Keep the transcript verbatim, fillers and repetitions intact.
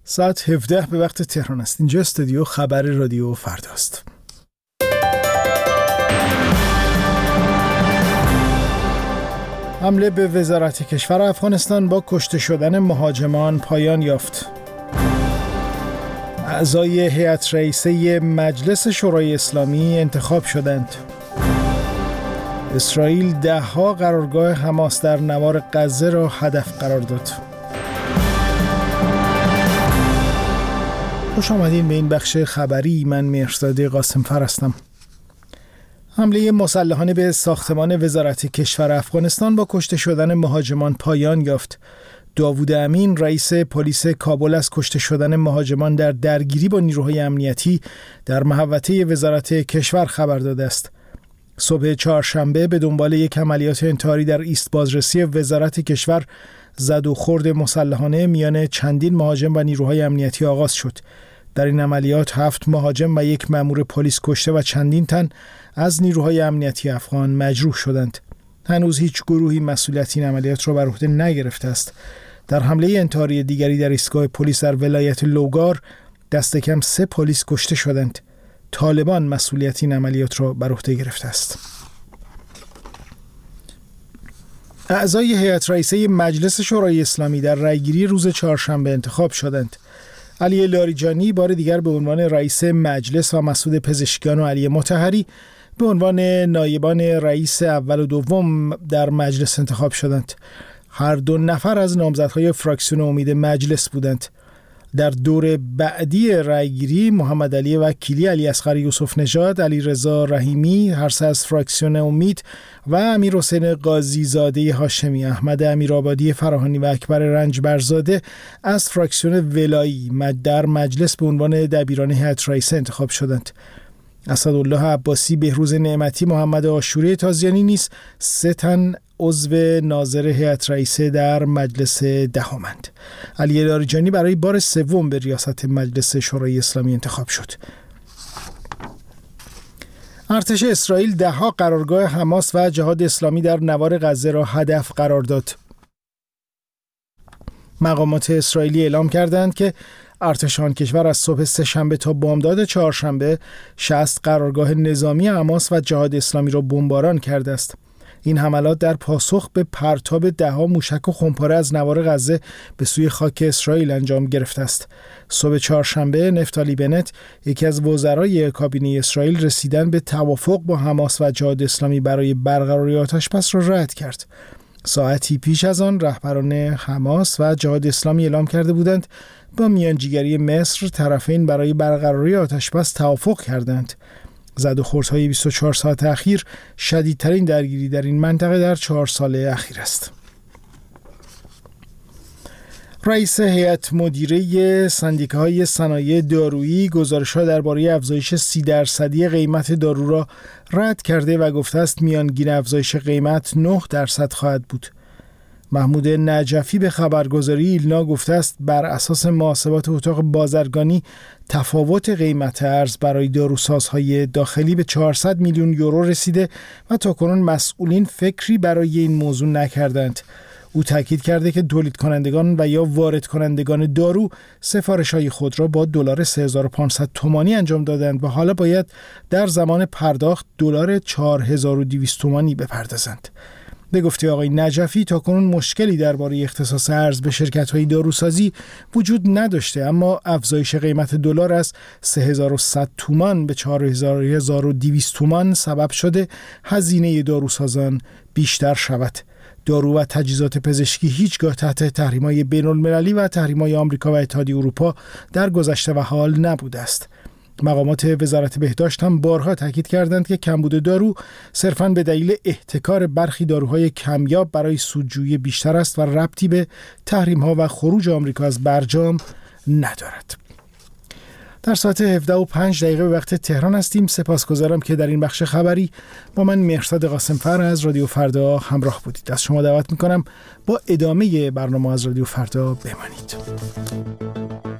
ساعت هفده به وقت تهران است. اینجا استودیو خبر رادیو فرداست. حمله به وزارت کشور افغانستان با کشته شدن مهاجمان پایان یافت. اعضای هیئت رئیسه مجلس شورای اسلامی انتخاب شدند. اسرائیل ده‌ها قرارگاه حماس در نوار غزه را هدف قرار داد. خوش آمدین به این بخش خبری. من مهرزاد قاسمفر هستم. حمله مسلحانه به ساختمان وزارت کشور افغانستان با کشته شدن مهاجمان پایان یافت. داوود امین رئیس پلیس کابل از کشته شدن مهاجمان در درگیری با نیروهای امنیتی در محوطه وزارت کشور خبر داده است. صبح چهارشنبه به دنبال یک عملیات انتحاری در ایست بازرسی وزارت کشور زد و خورد مسلحانه میان چندین مهاجم و نیروهای امنیتی آغاز شد. در این عملیات هفت مهاجم و یک مأمور پلیس کشته و چندین تن از نیروهای امنیتی افغان مجروح شدند. هنوز هیچ گروهی مسئولیت این عملیات را بر عهده نگرفته است. در حمله انتحاری دیگری در ایستگاه پلیس در ولایت لوگار دست کم سه پلیس کشته شدند. طالبان مسئولیت این عملیات را بر عهده گرفته است. اعضای هیئت رئیسه مجلس شورای اسلامی در رأیگیری روز چهارشنبه انتخاب شدند. علی لاریجانی بار دیگر به عنوان رئیس مجلس و مسعود پزشکیان و علی مطهری به عنوان نایبان رئیس اول و دوم در مجلس انتخاب شدند. هر دو نفر از نامزدهای فراکسیون امید مجلس بودند. در دور بعدی رأیگیری محمد علی وکیلی، علی اصغر یوسف نژاد، علی رضا رحیمی هر سه از فراکسیون امید و امیر حسین قاضی زاده هاشمی، احمد امیرآبادی فراهانی و اکبر رنجبرزاده از فراکسیون ولایی در مجلس به عنوان دبیران هیئت رئیسه انتخاب شدند. اسدالله عباسی، بهروز نعمتی، محمد عاشوری تازیانی نیز سه تن عضو ناظر هیئت رئیسه در مجلس دهمند. علی لاریجانی برای بار سوم به ریاست مجلس شورای اسلامی انتخاب شد. ارتش اسرائیل ده‌ها قرارگاه حماس و جهاد اسلامی در نوار غزه را هدف قرار داد. مقامات اسرائیلی اعلام کردند که ارتش آن کشور از صبح سه‌شنبه تا بامداد چهارشنبه شصت قرارگاه نظامی حماس و جهاد اسلامی را بمباران کرده است. این حملات در پاسخ به پرتاب ده‌ها موشک و خمپاره از نوار غزه به سوی خاک اسرائیل انجام گرفته است. صبح چهارشنبه نفتالی بنت، یکی از وزرای کابینه اسرائیل، رسیدن به توافق با حماس و جهاد اسلامی برای برقراری آتش‌بس را رد کرد. ساعتی پیش از آن رهبران حماس و جهاد اسلامی اعلام کرده بودند با میانجیگری مصر طرفین برای برقراری آتش‌بس توافق کردند. زد و خوردهای بیست و چهار ساعت اخیر شدیدترین درگیری در این منطقه در چهار ساله اخیر است. رئیس هیئت مدیره سندیکاهای صنایع دارویی گزارش‌ها درباره افزایش سی درصدی قیمت دارو را رد کرده و گفته است میانگین افزایش قیمت نه درصد خواهد بود. محمود نجفی به خبرگزاری ایلنا گفته است بر اساس محاسبات اتاق بازرگانی تفاوت قیمت ارز برای داروسازهای داخلی به چهارصد میلیون یورو رسیده و تاکنون مسئولین فکری برای این موضوع نکردند. او تاکید کرده که تولید کنندگان و یا وارد کنندگان دارو سفارش‌های خود را با دلار سه هزار و پانصد تومانی انجام دادند و حالا باید در زمان پرداخت دلار چهار هزار و دویست تومانی بپردازند. به گفته آقای نجفی تاکنون مشکلی درباره اختصاص ارز به شرکت‌های داروسازی وجود نداشته، اما افزایش قیمت دلار از سه هزار و صد تومان به چهار هزار و دویست تومان سبب شده هزینه داروسازان بیشتر شود. دارو و تجهیزات پزشکی هیچگاه تحت تحریم‌های بین‌المللی و تحریم‌های آمریکا و اتحادیه اروپا در گذشته و حال نبوده است. مقامات وزارت بهداشت هم بارها تاکید کردند که کمبود دارو صرفاً به دلیل احتکار برخی داروهای کمیاب برای سودجویی بیشتر است و ربطی به تحریم‌ها و خروج آمریکا از برجام ندارد. در ساعت هفده و پنج دقیقه به وقت تهران هستیم. سپاسگزارم که در این بخش خبری با من مهرزاد قاسمفر از رادیو فردا همراه بودید. از شما دعوت می‌کنم با ادامه برنامه از رادیو فردا بمانید.